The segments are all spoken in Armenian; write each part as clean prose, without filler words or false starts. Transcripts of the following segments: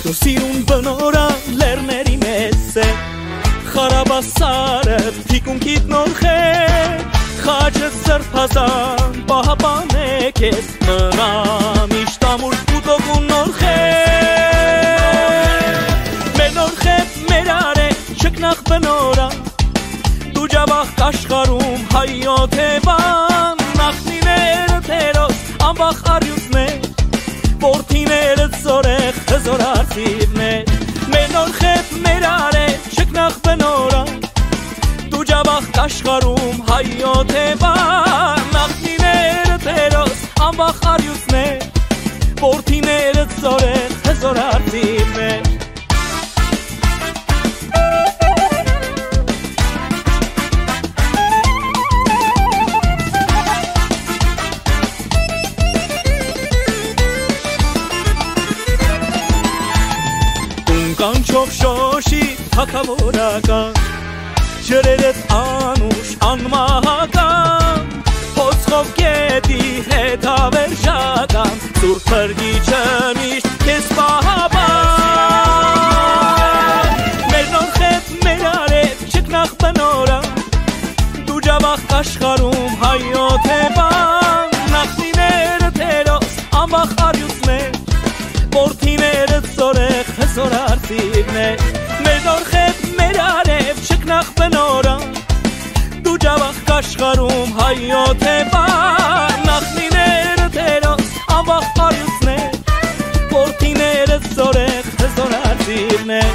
Սիրուն բնորան լերների մեծ է Խարաբասարը թիկունքիտ նորխե Խաչը սրբազան պահապան է կեզ Մնամ իշտամուր ուտոգուն նորխե Մեր նորխե մեր արե չկնախ բնորան Դու ջավախ կաշխարում հայոտ է բան Նախնիները թերոս ամբախ արյուսներ Որթիները ծորեղ հզոր արծիվներ Մեր նոր խետ մեր արետ չկնախ բնորան Դու ջավախ կաշխարում հայոտ է բան Նախնիները թերոս ամբախ արյուսներ Որթիները ծորեղ հզոր արծիվներ Կանչով շոշի թակավորական Ջրերդ անուշ անմահական Հոցխով գետի հետ ավերժական Սուրբ պրգիչը միշտ կեզ պահապան Մեր նոր խետ մեր արետ չկնախ բնորան Դու ջավախ կաշխարում հայոտ է բան Նախնիները թերոս ամբախ արյուսներ Որթիները ծորեղ հզոր արծիվներ Մեր նոր խետ մեր արև չկնախ բնորան Դու ջավախ կաշխարում հայոտ է բան Նախնիները թերոս ամբախ արյուսներ Որթիները ծորեղ հզոր արծիվներ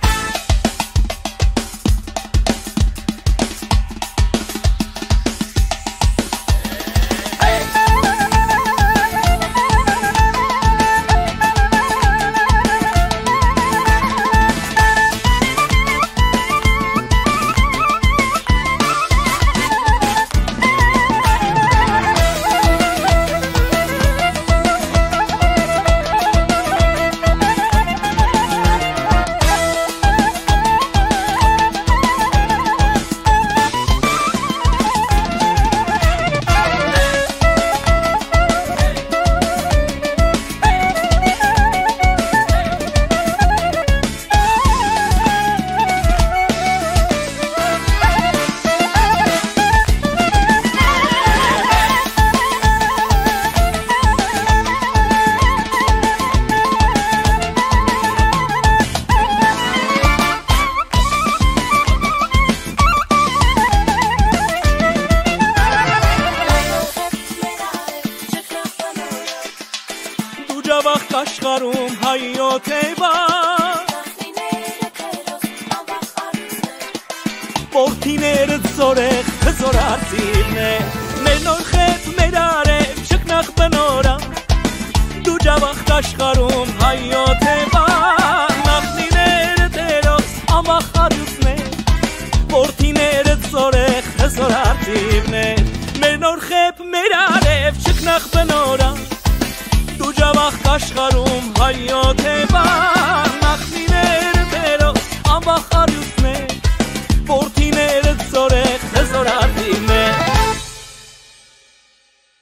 Ջավախ կաշխարում հայոտ է բան Որթիները ծորեղ հզոր արծիվներ Մեր նոր խետ մեր արև չկնախ բնորան Դու ջավախ կաշխարում հայոտ է բան Նախնիները թերոս ամբախ արյուսներ Որթիները ծորեղ հզոր արծիվներ Մեր նոր խետ մեր արև չկնախ բնորան Դու ջավախ կաշխարում հայոտ է բան Նախնիները թերոս ամբախ արյուսներ